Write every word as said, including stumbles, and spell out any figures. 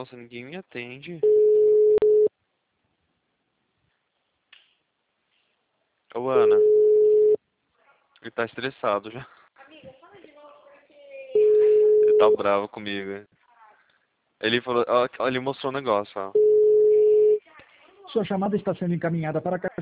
Nossa, ninguém me atende. Ô, Ana. Ele tá estressado já. Ele tá bravo comigo. Ele falou, ó, ele mostrou um negócio, ó. Sua chamada está sendo encaminhada para a